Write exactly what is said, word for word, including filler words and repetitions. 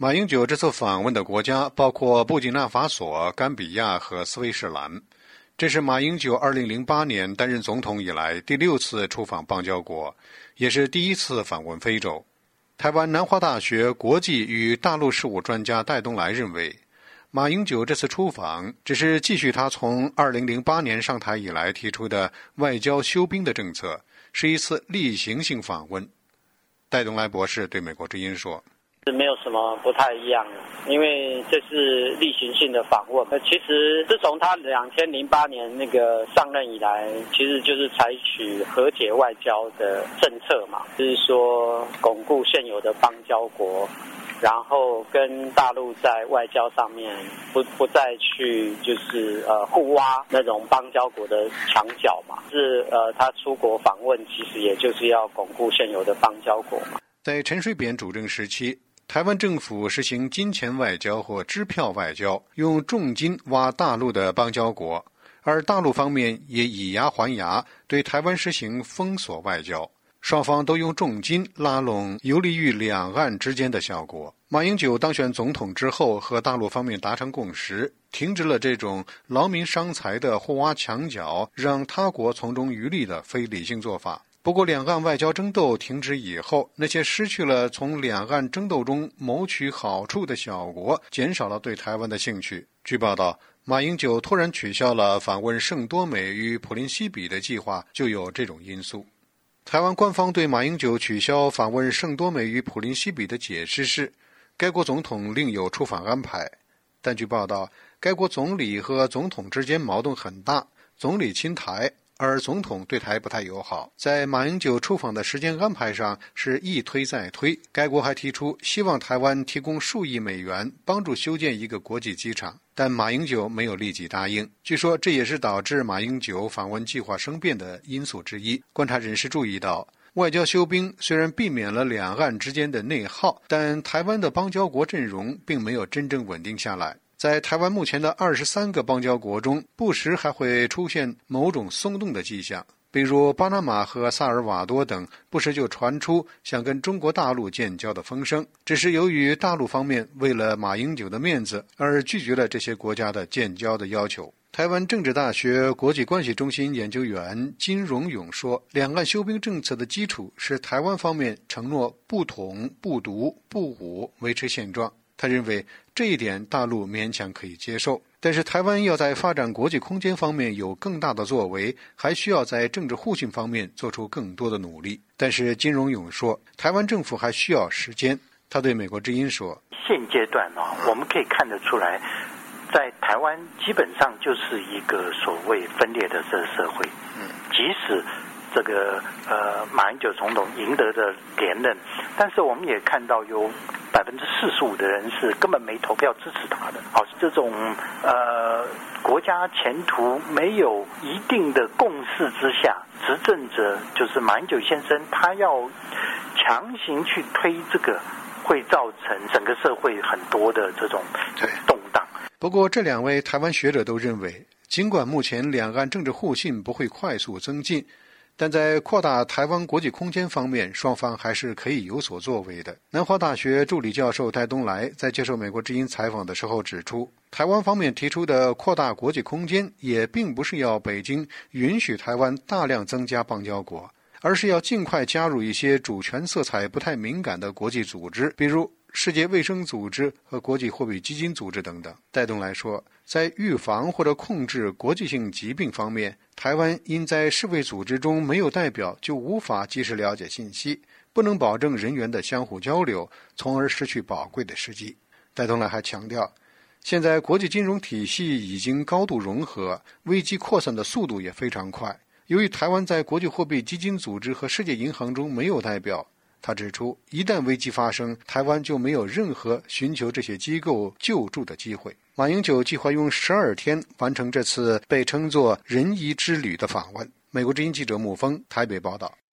马英九这次访问的国家包括布吉纳法索、甘比亚和斯威士兰。这是马英九二零零八年担任总统以来第六次出访邦交国，也是第一次访问非洲。台湾南华大学国际与大陆事务专家戴东来认为，马英九这次出访只是继续他从二零零八年上台以来提出的外交休兵的政策，是一次例行性访问。戴东来博士对美国之音说， 是没有什么不太一样的，因为这是例行性的访问。其实自从他两千零八年那个上任以来，其实就是采取和解外交的政策嘛，就是说巩固现有的邦交国，然后跟大陆在外交上面不不再去就是呃互挖那种邦交国的墙角嘛。是呃他出国访问，其实也就是要巩固现有的邦交国嘛。 在陈水扁主政时期，台湾政府实行金钱外交或支票外交，用重金挖大陆的邦交国，而大陆方面也以牙还牙，对台湾实行封锁外交。双方都用重金拉拢有利于两岸之间的效果。马英九当选总统之后，和大陆方面达成共识，停止了这种劳民伤财的互挖墙角，让他国从中渔利的非理性做法。不过，两岸外交争斗停止以后，那些失去了从两岸争斗中谋取好处的小国，减少了对台湾的兴趣。据报道，马英九突然取消了访问圣多美与普林西比的计划，就有这种因素。台湾官方对马英九取消访问圣多美与普林西比的解释是，该国总统另有出访安排。但据报道，该国总理和总统之间矛盾很大，总理亲台，而总统对台不太友好。在马英九出访的时间安排上是一推再推，该国还提出希望台湾提供数亿美元帮助修建一个国际机场，但马英九没有立即答应。据说这也是导致马英九访问计划生变的因素之一。观察人士注意到，外交休兵虽然避免了两岸之间的内耗，但台湾的邦交国阵容并没有真正稳定下来。在台湾目前的二十三个邦交国中，不时还会出现某种松动的迹象，比如巴拿马和萨尔瓦多等，不时就传出想跟中国大陆建交的风声。只是由于大陆方面为了马英九的面子而拒绝了这些国家的建交的要求。台湾政治大学国际关系中心研究员金荣勇说，两岸休兵政策的基础是台湾方面承诺不统、不独、不武，维持现状。他认为这一点大陆勉强可以接受，但是台湾要在发展国际空间方面有更大的作为，还需要在政治互信方面做出更多的努力。但是金荣勇说，台湾政府还需要时间。他对美国之音说， 现阶段呢、哦，我们可以看得出来，在台湾基本上就是一个所谓分裂的这个社会。嗯，即使这个呃马英九总统赢得的连任，但是我们也看到有百分之四十五的人是根本没投票支持他的。好，这种呃国家前途没有一定的共识之下，执政者就是马英九先生，他要强行去推这个，会造成整个社会很多的这种动荡。 不过，这两位台湾学者都认为，尽管目前两岸政治互信不会快速增进，但在扩大台湾国际空间方面，双方还是可以有所作为的。南华大学助理教授戴东来在接受美国之音采访的时候指出，台湾方面提出的扩大国际空间，也并不是要北京允许台湾大量增加邦交国，而是要尽快加入一些主权色彩不太敏感的国际组织，比如世界卫生组织和国际货币基金组织等等。戴东来说，在预防或者控制国际性疾病方面，台湾因在世卫组织中没有代表，就无法及时了解信息，不能保证人员的相互交流，从而失去宝贵的时机。戴东来还强调，现在国际金融体系已经高度融合，危机扩散的速度也非常快。由于台湾在国际货币基金组织和世界银行中没有代表，他指出，一旦危机发生，台湾就没有任何寻求这些机构救助的机会。马英九计划用十二天完成这次被称作仁义之旅的访问。美国之音记者穆峰台北报道。